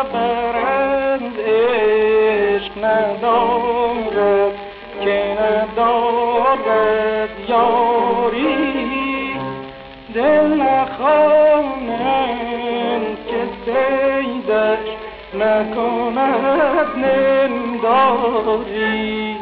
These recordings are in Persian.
خبرند عشق ندارد که ندارد یاری، دل نخوانند که صیدش نکند نمداری.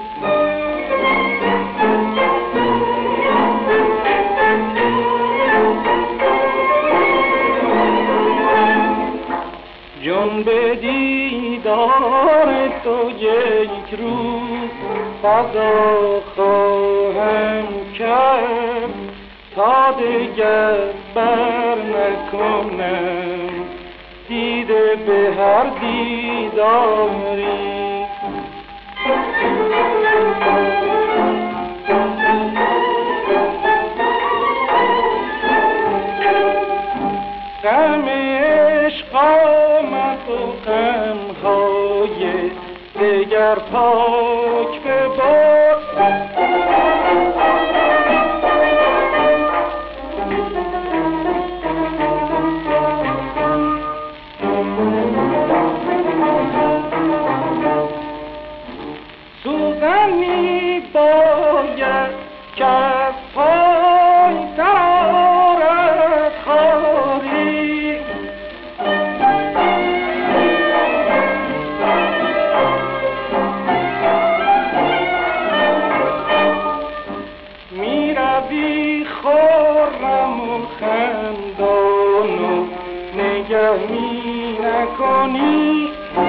جان به دیدار تو یک روز فدا خواهم کرد، تا دگر بر نکنم دیده به هر دیداری. غم عشق آمد و غمهای دگر پاک ببار، سوزن می باید که از پای درآرد خاری. می روی خرم و خندان و نگه می نکنی،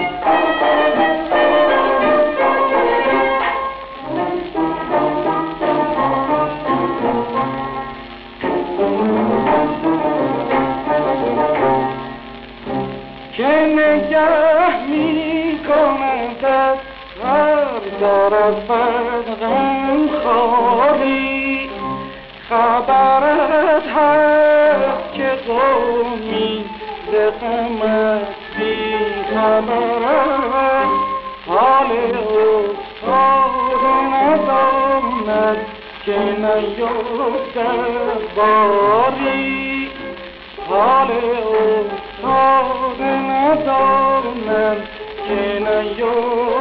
که نگه می کند از هر طرف از غم خواری. خبرت هست که قومی ز غمت بی خبرند، حال افتاد نداند که نیفتد باری. حال افتاد نداند که نیفتد